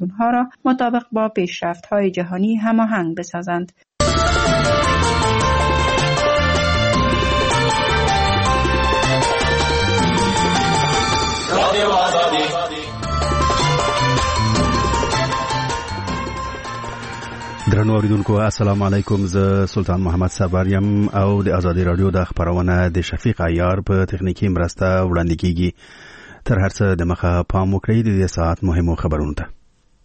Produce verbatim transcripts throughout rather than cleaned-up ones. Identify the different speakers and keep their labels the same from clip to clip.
Speaker 1: ستونها را مطابق با پیشرفت‌های جهانی هماهنگ بسازند.
Speaker 2: درنو اوریدونکو السلام علیکم، ز سلطان محمد سروریم او د ازادي رادیو د خبرونه د شفیق عیار په تخنیکی مرسته وړاندې کیږي. تر هر څه د مخه پام وکړئ د دې ساعت مهمو خبرونو ته.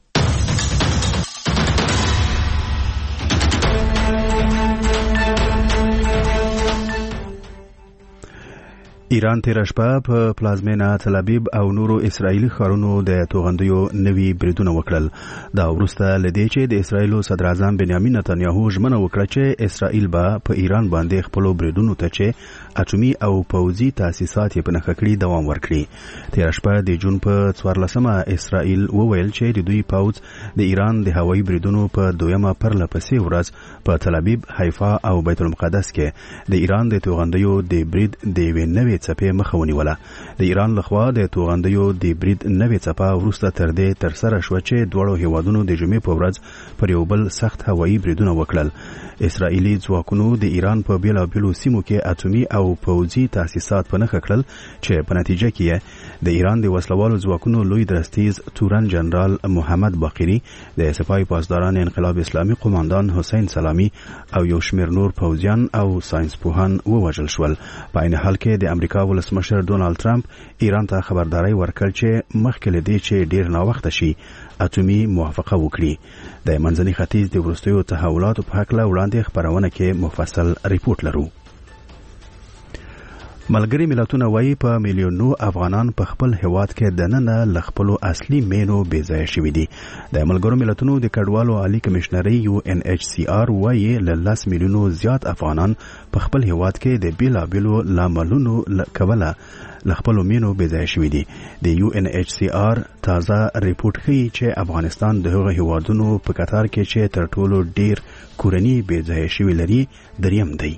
Speaker 2: ایران تیر شپه په پلازمینه تل ابیب او نورو اسرایلی ښارونو د توغندیو نوي بریدونه وکړل. دا وروسته لدې چې د اسرایلو صدر اعظم بنیامین نتانیاهو ژمنه وکړه چې اسرائیل به په ایران باندې خپل بریدونو ته چې اټومي او پوځي تاسیسات یې په نښه کړي دوام ورکړي. تیر شپه د جون په څوارلسمه اسرائیل وویل چې د دوی پوځ د ایران د هوایي بریدونو په دویمه پرله پسې ورځ په تل ابیب، حیفا او بیت المقدس کې د ایران د توغندیو د برید د یوې نوې څپې مخه ونیوله. د ایران لخوا د توغندیو د برید نوې څپه وروسته تر دې ترسره شوه چې دواړو هیوادونو د جمعې په ورځ پر یو بل سخت هوایي بریدونه وکړل. اسرائیلي ځواکونو د ایران په بیلابیلو سیمو کې اټومي او پوځي تاسیسات په نښه کړل چې په نتیجه کې د ایران د وسلوالو ځواکونو لوی درستیز تورن جنرال محمد باقری، د سپاه پاسداران انقلاب اسلامي قوماندان حسین سلامی او یو شمېر نور پوځیان او ساينسپوهان ووژل شول. په عین حال کې د امریکا ولسمشر ډونالد ټرمپ ایران ته خبرداري ورکړ چې مخکې له دې چې ډیر ناوخته شي اټومي موافقه وکړي. د منځني ختیځ د وروستیو تحولاتو په هکله وړاندې خبرونه کې مفصل ریپورت لرو. ملګری ملتونه وايي په میلیونو افغانان په خپل هیواد کې دننه ل خپل اصلي مینو بې ځای شوي دي. د ملګرو ملتونو د کډوالو عالی کمشنري یو ان ایچ سی آر وايي ل لس میلیونو زیات افغانان په خپل هیواد کې د بیلابیلو لاملونو کبله ل خپل مینو بې ځای شوي دي. د یو ان ایچ سی آر تازه ریپورت ښیي چې افغانستان د هغو هیوادونو په کتار کې چې تر ټولو ډیر کورني بې ځای شوي لري دریم دی.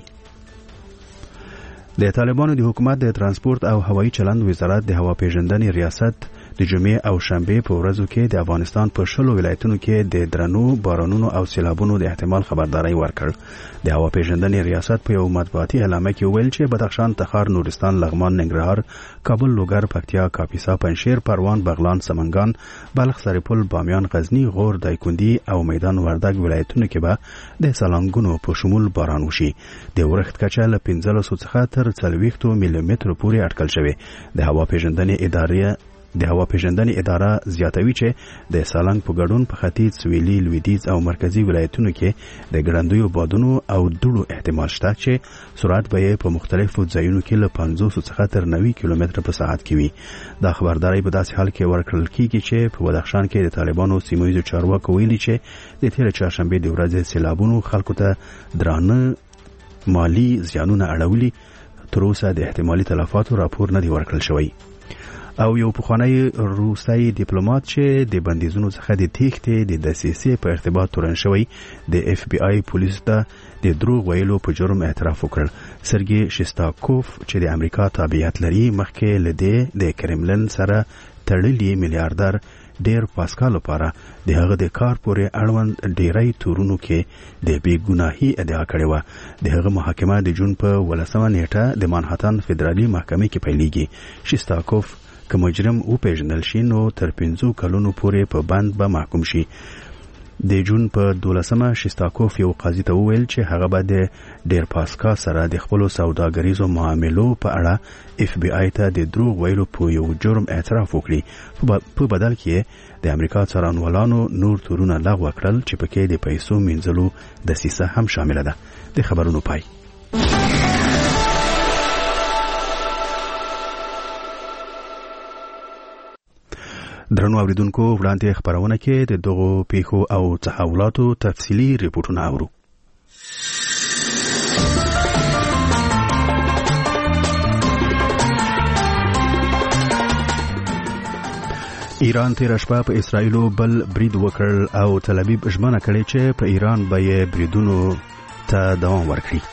Speaker 2: د طالبانو د حکومت د ترانسپورت او هوایي چلند وزارت د هوا پیژندنې ریاست د جمعې او شنبه په ورځو کې د افغانستان په شلو ولایتونو کې د درنو بارانونو او سیلابونو د احتمال خبرداري ورکړ. د هوا پیژندنې ریاست په یو مطبوعاتي اعلامیه کې ویل چې بدخشان، تخار، نورستان، لغمان، ننګرهار، کابل، لوګر، پکتیا، کاپیسا، پنجشیر، پروان، بغلان، سمنګان، بلخ، سرپل، بامیان، غزنی، غور، دایکندي او میدان وردګ ولایتونو کې به د سالنګونو په شمول باران وشي. د ورښت کچه له پنځلسو څخه تر څلوېښتو ملي مترو پورې اټکل شوی. د هوا پیژندنې ادارې د هوا پیژندنې اداره زیاتوي چې د سالنګ په ګډون په ختیځ، سویلي، لویدیځ او مرکزي ولایتونو کې د ګړندیو بادونو او دوړو احتمال شته چې سرعت به یې په مختلفو ځایونو کې له پنځوس څخه تر نوي کیلومتره په ساعت کې وي. دا خبرداري په داسې حال کې ورکړل کیږي چې په بدخشان کې د طالبانو سیمه چارواکو ویلي چې د تیر چهارشنبه د ورځې سیلابونو خلکو ته درانه مالی زیانونه اړولي. تر اوسه د احتمالي تلفاتو راپور نه دی ورکړل شوی. او یو پخوانی روسي ډیپلوماټ چې د بندیزونو څخه د تېښتې د دسیسې په ارتباط تورن شوی د اف بی آی پولیسو ته د دروغ ویلو په جرم اعتراف وکړ. سرګي شستاکوف چې د امریکا تابعیت لري مخکې لدې د کرملن سره تړلي میلیارډر ډیر پاسکال لپاره د هغه د کار پورې اړوند ډیری تورونو کې د بې ګناهي ادعا کړې وه. د هغه محاکمه د جون په ولسمه نیټه د مانهاتن فدرالي محکمې کې پیلیږي. شستاکوف که مجرم وپیژندل شي نو تر پنځو کلونو پورې په بند به محکوم شي. د جون په دولسمه شستاکوف یو قاضي ته وویل چې هغه به د ډیر پاسکا سره د خپلو سوداګریزو معاملو په اړه اف بی آی ته د دروغ ویلو په یو جرم اعتراف وکړي. په بدل کې د امریکا څارنوالانو نور تورونه لغوه کړل چې پکې د پیسو مینځلو دسیسه هم شامله ده. د خبرونو پای. درنو اوریدونکو، وړاندې خبرونه کې د دغو پیښو او تحولاتو تفصیلی ریپورتونه اورو. ایران تیر شپه په اسرائیلو بل برید وکړ او تل ابیب ژمنه کړې چې په ایران به یې بریدونو ته دوام ورکړي.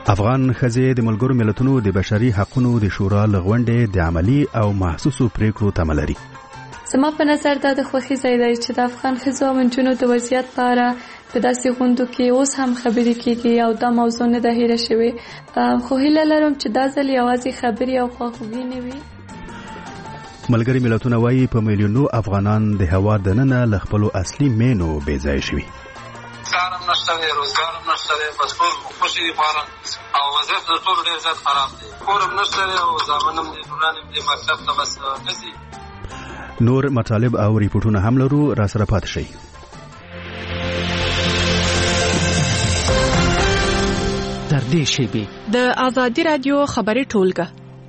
Speaker 2: افغان ښځې د ملګرو ملتونو د بشري حقوقو د شورا لغونډې د عملی او محسوسو پریکړو تمه لري.
Speaker 3: زما په نظر دا د خوښۍ ځای دی چې د افغان ښځو او نجونو د وضعیت په اړه په داسې غونډو کې اوس هم خبرې کېږي او دا موضوع نه ده هیره شوې. خو هیله لرم چې دا ځل یوازې خبرې او خواخوږي نه وي.
Speaker 2: ملګري ملتونه وایي په میلیونو افغانان د هېواد دننه له خپلو اصلي مینو بې ځایه شوي.
Speaker 4: کار هم نشته دی، روزګار هم نشته دی، بس ټول خوشي دي خواره او وضعیت د ټولو ډېر زیات خراب دی. کور هم نشته دی او زامن هم دي، لوران هم دي، مکتب ته بس نه ځي.
Speaker 2: نور مطالب او ریپورټونه هم لرو، را سره پاتې شئ.
Speaker 5: تر دې شیبې
Speaker 1: د آزادي رادیو خبري ټولګه.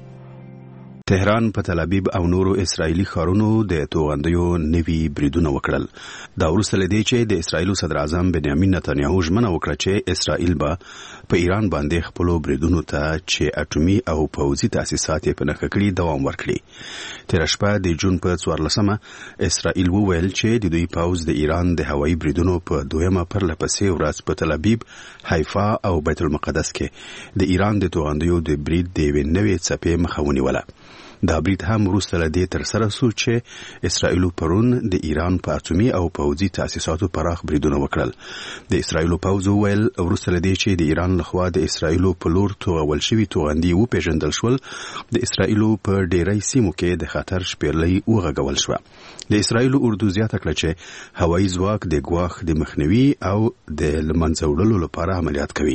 Speaker 2: تهران په تل ابیب او نورو اسرایلی ښارونو د توغندیو نوي بریدونه وکړل. دا وروسته له دې چې د اسرایلو صدر اعظم بنیامین نتانیاهو ژمنه وکړه چې اسرائیل به په ایران باندې خپلو بریدونو ته چې اټومي او پوځي تاسیسات یې په نښه کړي دوام ورکړي. تېره شپه د جون په څوارلسمه اسرائیل وویل چې د دوی پوځ د ایران د هوایي بریدونو په دویمه پرلهپسې ورځ په تل ابیب، حیفا او بیت المقدس کې د ایران د توغندیو د برید د یوې نوې څپې مخه ونیوله. دا برید هم وروسته له دې ترسره شو چې اسرائیلو پرون د ایران په اټومي او پوځي تاسیساتو پراخ بریدونه وکړل. د اسرائیلو پوځ وویل وروسته له دې چې د ایران لخوا د اسرائیلو په لور توغول شوي توغندي وپېژندل شول، د اسرائیلو په ډېری سیمو کې د خطر شپېلۍ وغږول شوه. د اسرائیلو اردو زیاته کړه چې هوایي ځواک د ګواښ د مخنیوي او د له منځه وړلو لپاره عملیات کوي.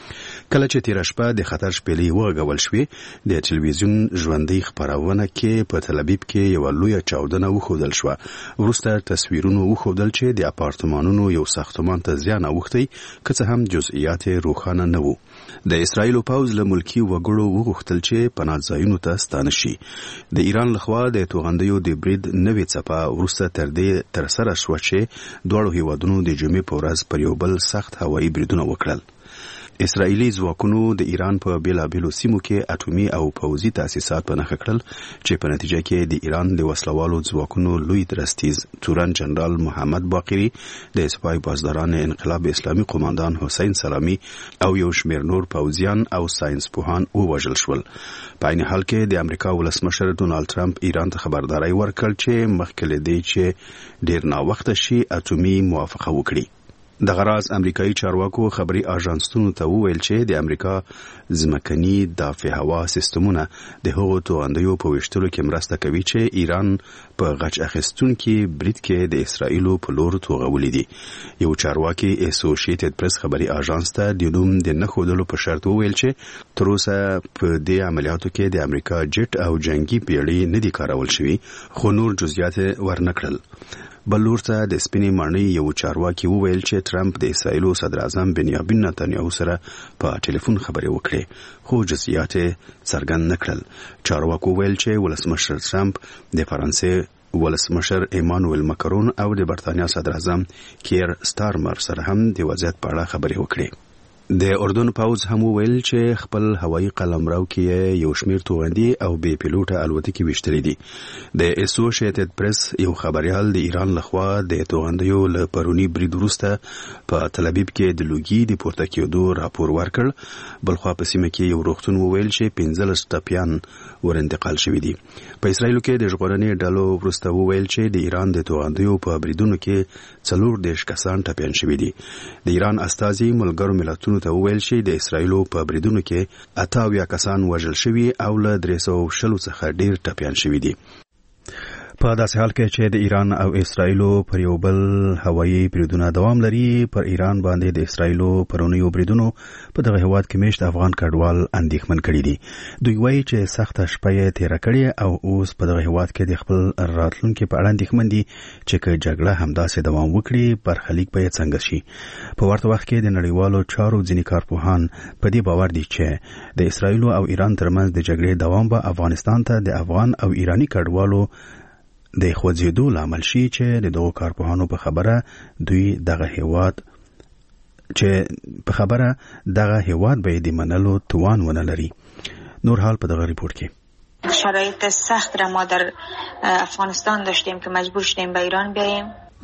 Speaker 2: کله چې تیره شپه د خطر شپېلۍ وغږول شوې، د تلویزیون ژوندۍ خپرونه کې په تل ابیب کې یوه لویه چاودنه وښودل شوه. وروسته تصویرونو وښودل چې د اپارتمانونو یو ساختمان ته زیان اوښتی، که څه هم جزئیات روښانه نه وو. د اسرائیلو پوځ له ملکي وګړو وغوښتل چې پناه ځایونو ته ستانه شي. د ایران لخوا د توغندیو د برید نوې څپه وروسته تر دې ترسره شوه چې دواړو هیوادونو د جمعې په ورځ پر یو بل سخت هوایي بریدونه وکړل. اسرائیلي ځواکونو د ایران په بیلابیلو سیمو کې اټومي او پوځي تاسیسات په نښه کړل، چې په نتیجه کې د ایران د وسلوالو ځواکونو لوی درستیز تورن جنرال محمد باقری، د سپاه بازداران انقلاب اسلامي قوماندان حسین سلامي او یو شمېر نور پوځیان او ساينس پوهان ووژل شول. په عین حال کې د امریکا ولسمشر ډونالد ټرمپ ایران ته خبرداری ورکړ چې مخکې له دې چې ډېر ناوخته شي اټومي موافقه وکړي. د غراز امریکایي چارواکو خبري اژانسونو ته وویل چې د امریکا ځمکني دافع هوا سیستمونه د هغو توغندیو په ویشتلو کې مرسته کوي چې ایران په غچ اخیستونکي برید کې د اسرائیلو په لور توغولي دي. یو چارواکي اسوسییټډ پریس خبري اژانس ته د نوم د نه ښودلو په شرط وویل چې تر اوسه په دې عملیاتو کې د امریکا جټ او جنگي پیړۍ نه دي کارول شوي، خو نور جزئیات ورنکړل. بل لور ته د سپینې ماڼۍ یو چارواکي وویل چې ټرمپ د اسرائیلو صدر اعظم بنیامین نتانیاهو سره په ټلیفون خبرې وکړې، خو جزئیات څرګند نه کړل. چارواکو وویل چې ولسمشر ټرمپ د فرانسې ولسمشر ایمانوئل ماکرون او د برتانیا صدر اعظم کیر سټارمر سره هم د وضعیت په اړه خبرې وکړې. د اردن پوځ هم وویل چې خپل هوایي قلمرو کې یو شمېر توغندي او بې پیلوټه الوتکې ویشتلې دي. د اسوسییټډ پریس یو خبریال د ایران لخوا د توغندیو له پرونی برید وروسته په تل ابیب کې د لوګي د پورته کېدو راپور ورکړ. بلخوا په سیمه کې یو روغتون وویل چې پنځلس ټپیان ور انتقال شوي دي. په اسرائیلو کې د ژغورنې ډلو وروسته وویل چې د ایران د توغندیو په بریدونو کې څلور دېرش کسان ټپیان شوي دي. د ایران استازي ملګرو ملتونو ته وویل چې د اسرائیلو په بریدونو کې اته اویا کسان وژل شوي او له درې سوه شلو څخه ډېر ټپیان شوي دي. په داسې حال کې چې د ایران او اسرائیلو پر یو بل هوایي بریدونه دوام لري، پر ایران باندې د اسرائیلو پرونیو بریدونو په دغه هیواد کې میشت افغان کډوال اندېښمن کړي دي. دوی وایي چې سخته شپه یې تېره کړې او اوس په دغه هیواد کې د خپل راتلونکي په اړه اندېښمن دي چې که جګړه همداسې دوام وکړي برخلیک به یې څنګه شي. په ورته وخت کې د نړیوالو چارو ځینې کارپوهان په دې باور دي چې د اسرائیلو او ایران ترمنځ د جګړې دوام به افغانستان ته د افغان او ایرانی کډوالو د خوځېدو لامل شي چې د دغو کارپوهانو په خبره دوی دغه هیواد چې په خبره دغه هیواد به د منلو توان ونه لري. نور حال په دغه ریپورت کې.
Speaker 6: شرایط سخت را ما در افغانستان داشتیم که مجبور شدیم به ایران بیاییم.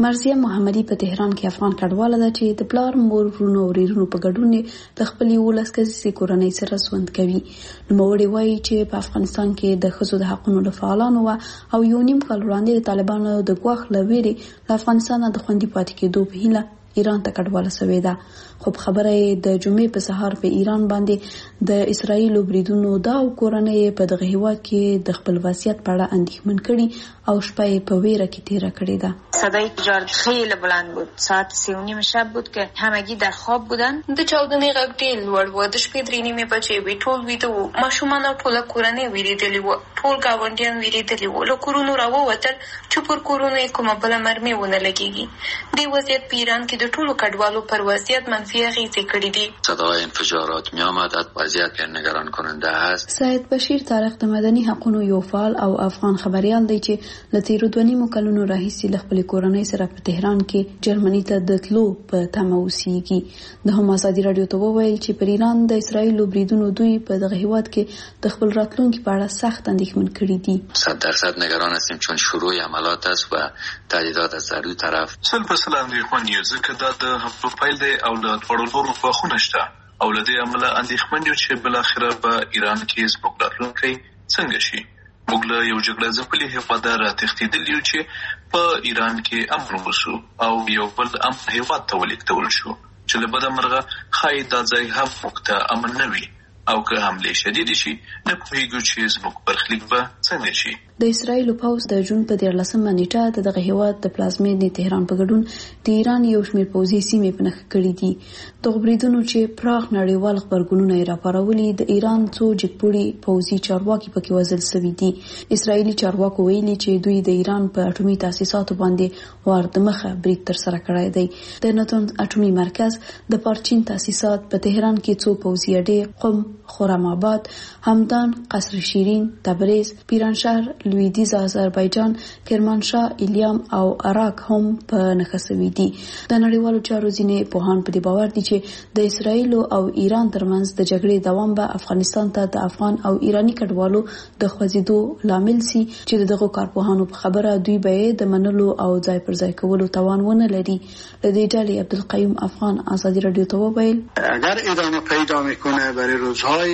Speaker 6: مرضیه محمدي په تهران کې افغان کډواله ده چې د پلار مور ورونو او وروڼو په ګډون د خپلې ولس کسي کورنۍ سره ژوند کوي. نوموړي وایي چې په افغانستان کې د ښځو د حقوقو د فعالانو او یو نیم کال وړاندې د طالبانو د ګواښ له ویرې له افغانستان د خوندي پاتې کېدو په هیله ایران ته کډواله شوې ده. خو خبره یې د جمعې په سهار په ایران باندې د اسرائیل بریدونو دا او کورنۍ په دغه هیواد کې د خپل وضعیت په اړه اندېښمن کړي او شپه یې په ویره کې تیره کړې ده.
Speaker 7: صدای تجارت خیلی بلند بود. ساعت سه و نیم شب بود که همگی در خواب بودن. د چاودنې غږ ډېر لوړ و. د شپې درې نیمې بجې وې. ټول ویده وو. ماشومان او ټوله کورنۍ ویرېدلې وه. ټول ګاونډیان ویرېدلي وو. له کورونو راووتل چې پر کورونو یې کومه بله مرمۍ ونه لګېږي. دې وضعیت په ایران کې د ټولو کډوالو پر وضعیت منفي اغېزې کړي دي.
Speaker 8: صدای انفجارات می‌آمد. وضعیت نگران کننده است.
Speaker 6: سید بشیر طارق د مدني حقوقو یو فعال او افغان خبريال دی چې له تیرو دوه نیمو کلونو راهیسې له خپلې کورنۍ سره په تهران کې جرمني ته د تلو په تمه اوسېږي. د هم ازادي راډیو ته وویل چې پر ایران د اسرائیل بریدونو دوی په دغه هیواد کې د خپل راتلونکي په اړه سخت اندېښمن کړي دي.
Speaker 8: صد درصد نگران هستیم چون شروع عملیات است و تهدیدات از هر دو طرف.
Speaker 9: سل په سل اندېښمن یو ځکه دا د هفتو پیل دی او د دواړو لورو غوښتنه شته او له دې امله اندېښمن یو چې بالاخره په ایران کې زموږ راتلونکی څنګه شي. موږ له یو جګړه ځپلي هېواده راتښتېدلي یو چې په ایران کې امن وسو او یو بل امن هېواد ته ولېږدول شو چې له بده مرغه ښایي دا ځای هم موږ ته امن نه وي او که حملې شدیدې شي نه پوهېږو چې زموږ برخلیک به څنګه شي.
Speaker 6: د اسرائیل پوځ د جون په دیارلسمه نیټه د دغه هیواد د پلازمینې تهران په ګډون د ایران یو شمېر پوځي سیمې په نښه کړې دي. دغه بریدونو چې پراخ نړیوال خبرګونونه یې راپارولي د ایران څو جګپوړي پوځي چارواکي پکې وژل شوي دي. اسرائیلي چارواکو ویلي چې دوی د ایران په اټومي تاسیساتو باندې وار د مخه برید ترسره کړی دی. د ناتون اټومي مرکز د پارچین تاسیسات په تهران کې څو پوځي اډې قم، خرم آباد، همدان، قصر شیرین، تبریز، پیرانشهر، لویدیز آذربایجان، کرمانشاه، ایلیام او عراق هم په نښه شوي دي. د نړیوالو چارو ځینې پوهان په دې باور دي چې د اسرائیل او ایران ترمنځ د جګړې دوام به افغانستان ته د افغان او ایرانی کډوالو د خوځېدو لامل سي چې دغه کارپوهانو په خبره دوی به د منلو او ځای پر ځای کولو توان ونه لري. له دې ډلې عبدالقیوم افغان ازادي راډیو ته وویل
Speaker 10: اگر ادامه پیدا میکنه برای روزهای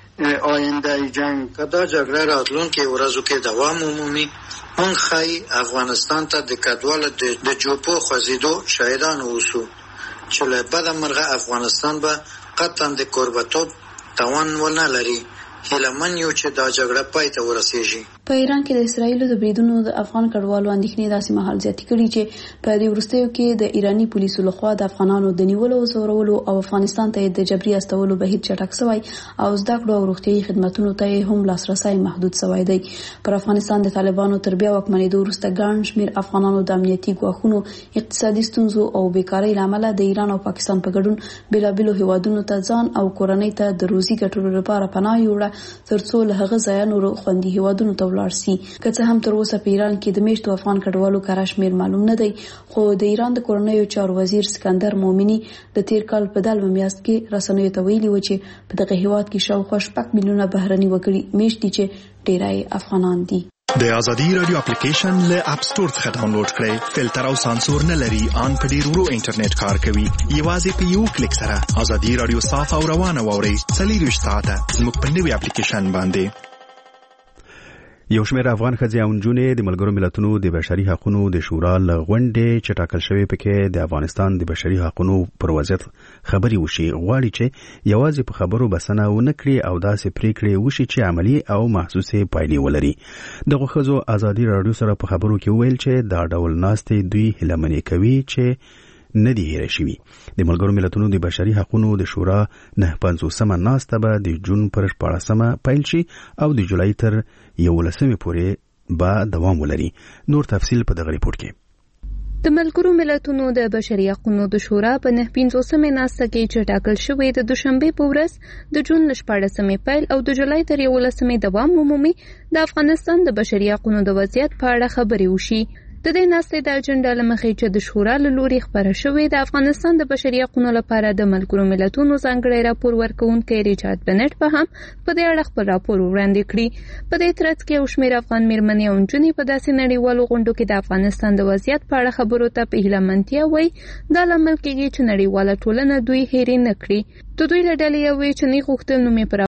Speaker 10: آینده جنگ که دا جګړه راتلونکي ورځو کې دوام ومومي مونږ ښایي افغانستان ته د کډوالو د جوپو خوځېدو شاهدان اوسو چې له بده مرغه افغانستان به قطعا د کوربتوب توان ونه لري. هیله من یو چې دا جګړه پای ته ورسیږي.
Speaker 6: په ایران کې د اسرائیل د بریدونو د افغان کډوالو اندېښنې داسې مهال زیاتې کړي چې په دې وروستیو کې د ایرانی پولیسو لخوا د افغانانو د نیولو او ځورولو او افغانستان ته د جبري استولو بهیر چټک شوی او زده کړو او روغتیايي خدماتو ته هم لاسرسي محدود شوی دی. پر افغانستان د طالبانو تر بیا واکمنېدو وروسته ګڼ شمېر افغانانو د امنیتي ګواښونو، اقتصادي ستونزو او بیکارۍ له امله د ایران او پاکستان په ګډون بېلابېلو هیوادونو ته ځان او کورنۍ ته د روزي ګټلو لپاره پناه یوړه ترڅو له هغه ځایه نورو خوندي هیوادونو ته ولاړ شي. که څه هم تر اوسه په ایران کې د میشتو افغان کډوالو کره شمېر معلوم نه دی، خو د ایران د کورنیو چارو وزیر سکندر مومني د تیر کال په دلمه میاشت کې رسنیو ته ویلي و چې په دغه هیواد کې شاوخوا شپږ میلیونه بهرني وګړي میشت دي چې ډیری افغانان دي.
Speaker 11: د ازادي رادیو اپلیکیشن له اپ سټور څخه ډاونلوډ کړئ. فلټر او سانسور نه لري، ان په ډیر ورو انټرنیټ کار کوي. یوازې په یو کلیک سره ازادي رادیو صاف او روانه واورئ. څلېرویشت ساعته زموږ په نوي اپلیکیشن باندې.
Speaker 2: یو شمېر افغان ښځې او نجونې د ملګرو ملتونو د بشري حقوقو د شورا له غونډې چې ټاکل شوې پکې د افغانستان د بشري حقوقو پر وضعیت خبرې وشي. غواړي چې یوازې په خبرو بسنه ونه کړي او داسې پریکړې وشي چې عملی او محسوسې پایلې ولري. دغه ښځو ازادي راډیو سره په خبرو کې ویل چې دا ډول ناستې دوی هیلهمنې کوي چې نه دی هېره شوي. د ملګرو ملتونو د بشري حقوقو د شورا نه پنځوسمه ناسته به د جون پر شپاړسمه پیل شي او د جولای تر یولسمې پورې به دوام ولري. نور تفصیل په دغه ریپورت کې.
Speaker 12: د ملګرو ملتونو د بشري حقوقو د شورا په نه پنځوسمه ناسته کې چې ټاکل شوې د دوشنبه په ورځ د جون له شپاړسمې پیل او د جولای تر یولسمې دوام ومومي د افغانستان د بشري حقوقو د وضعیت په اړه خبرې وشي. د دې ناستې د اجنډا له مخې چې د شورا له لوري خپره شوې د افغانستان د بشري حقوقو لپاره د ملګرو ملتونو ځانګړی راپور ورکوونکی ریچارډ بنټ په هم په دې اړه خپل راپور وړاندې کړی. په دې ترڅ کې یو شمېر افغان مېرمنې او نجونې په داسې نړیوالو غونډو کې د افغانستان د وضعیت په اړه خبرو ته په هیلهمنتیا وایي دا لامل کېږي چې نړیواله ټولنه دوی هېرې نه کړي. د دوی له ډلې یوې چې نه غوښتل نوم یې په